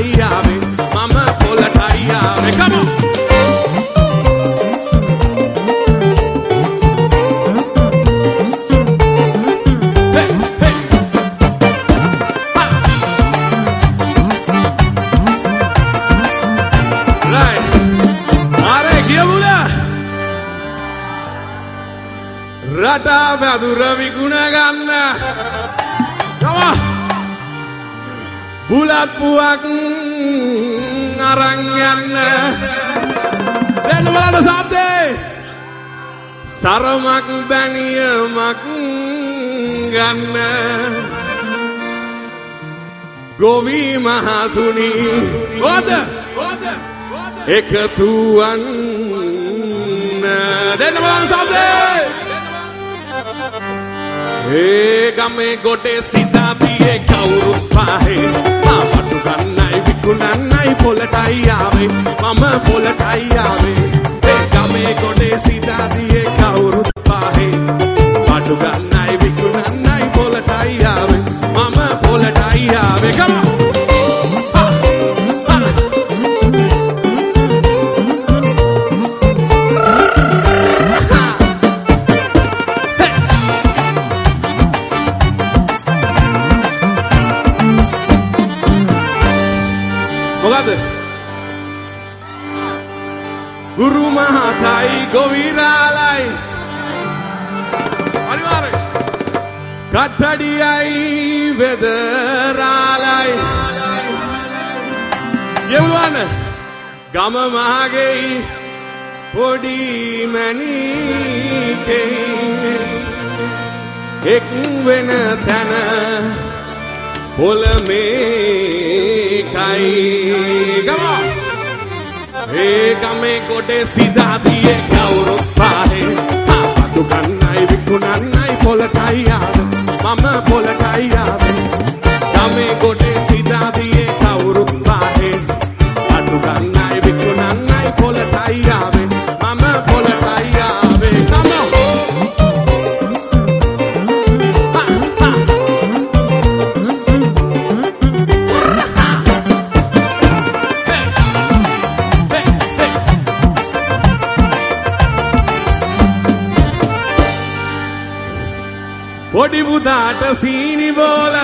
පොළටයි ආවේ මම පොළටයි ආවේ come on රටා වැදුර විකුණ ගන්න බුලත් පුවක් අරන් යන්න දෙන්න බලන්න සාද්දේ සරමක් බැනියමක් ගන්න ගොවි මහතුනි ඕද එකතු වන්න දෙන්න බලන්න සාද්දේ ගමේ ගොඩේ සිතාපියේ කවුරු පාහේ මමටු ගන්නයි විකුණන්නයි පොළටයි ආවේ මම පොළටයි ආවේ ගමේ ගොඩේ සිතාපියේ කවුරු පාහේ මටු ගන්නයි විකුණන්නයි පොළටයි ආවේ මම පොළටයි ආවේ come on ගුරු මහතයි ගොවිරාලයි අනිවාර්ය කට්ටඩියයි වෙදරාලයි යවුවන ගම මහගෙයි පොඩි මණිකේ එක් වෙන තැන පොළමේකයි ගම ගමේ ගොඩේ සිතාපියේ කවුරු පාහේ මමටු ගන්නයි විකුණන්නයි පොළටයි ආවේ මම පොළටයි ආවේ ගමේ ගොඩේ සිතාපියේ කවුරු පාහේ මමටු ගන්නයි විකුණන්නයි පොළටයි ආවේ මම පොළටයි ආවේ come on පොඩි පුතාට සීනි බෝල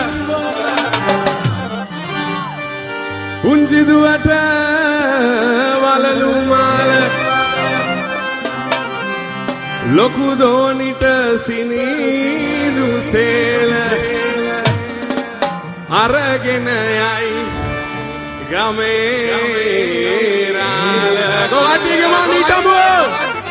පුංචි දුවට වලලු මාල ලොකු දෝනිට සිනිදු සේල අරගෙන යයි ගමේ රාල ගොඩිග මනිටමෝ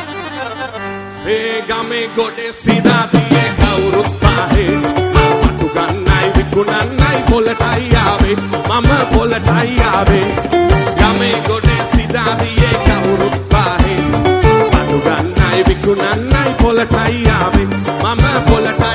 ගමේ ගොඩේ සිතාපියේ කවුරු පාහේ මමටු ගන්නයි විකුණන්නයි පොළටයි ආවේ මම පොළටයි ආවේ ගමේ ගොඩේ සිතාපියේ කවුරු පාහේ මමටු ගන්නයි විකුණන්නයි පොළටයි ආවේ මම පොළටයි